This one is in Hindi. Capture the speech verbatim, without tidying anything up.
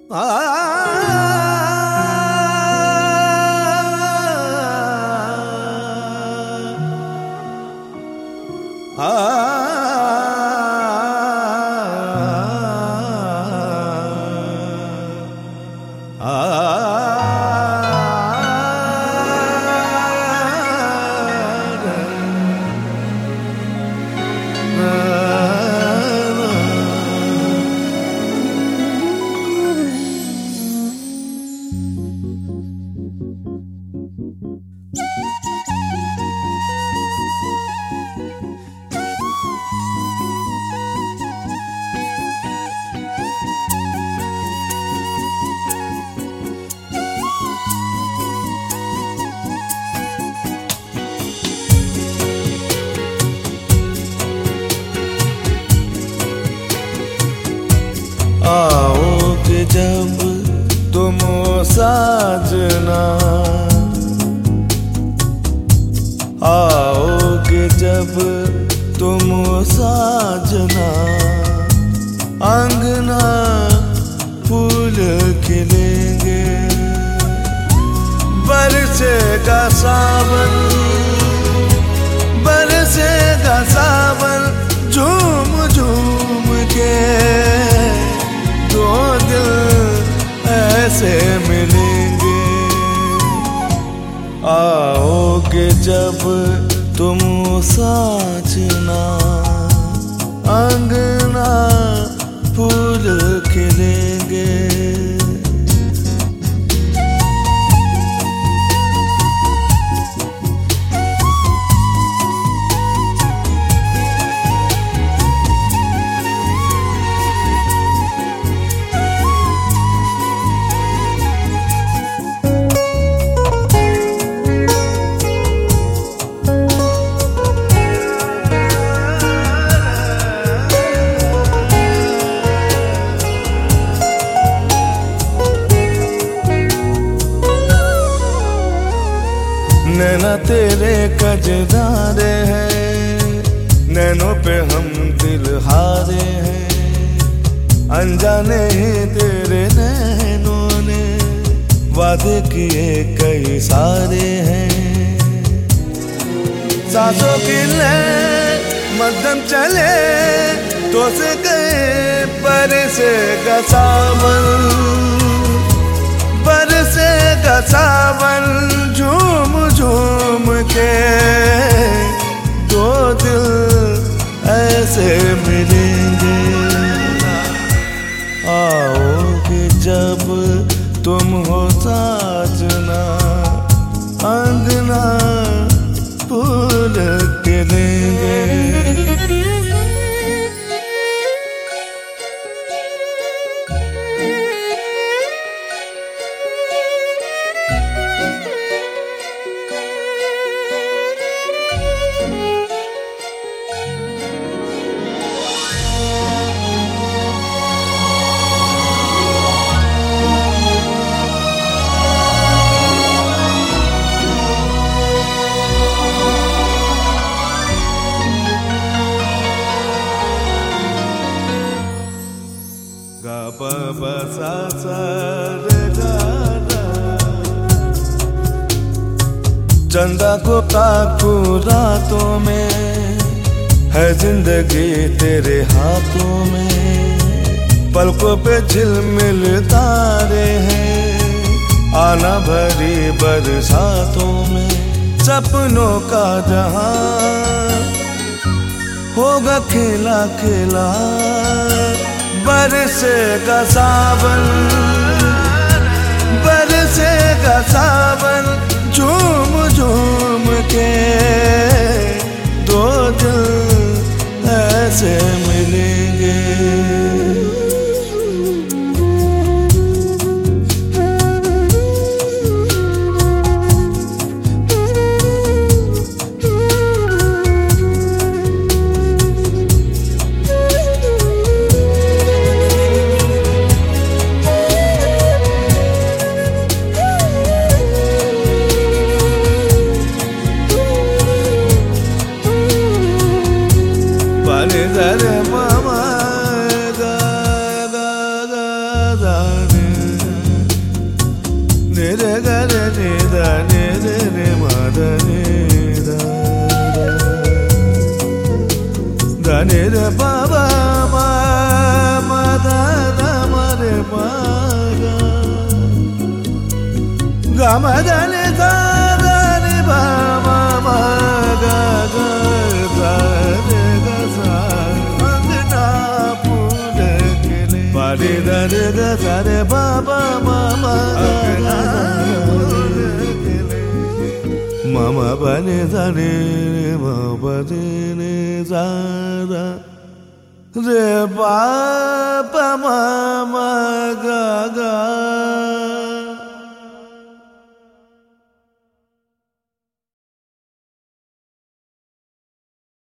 आओगे जब तुम साजना, आओगे जब तुम साजना, अंगना फूल खिलेंगे, बरसेगा सावन, बरसेगा सावन, झूम झूम के दो दिल ऐसे मिलेंगे। आओगे जब तुम साजना, अंगना फूल खिलेंगे। नैना तेरे कजरारे हैं, नैनों पे हम दिल हारे हैं, अनजाने ही तेरे नैनों ने वादे किए कई सारे हैं। सांसों की ले मध्यम चले तो से गए, बरसेगा सावन, बरसेगा सावन, झूम झूम के दो दिल ऐसे मिलेंगे। आओगे जब तुम हो साजना, अंगना फूल खिलेंगे। गा प प सा सा रे गा रा, चंदा को ताकू रातों में, है जिंदगी तेरे हाथों में, पलकों पे झिलमिल तारे हैं, आना भरी बरसातों में, सपनों का जहां होगा खिला खिला, बरसेगा सावन, बरसेगा सावन, झूम झूम के दो दिल ऐसे मिलेंगे। Dare mama ga దని రే పవ మా మద దమ రే మగ గమ దని దని పవ మగ గ దని గ సా అంగనా పులకిలే పరి దని గ సరే పవ మమ అంగనా Mama bani zani mama bani ni zara re pa pa mama ga ga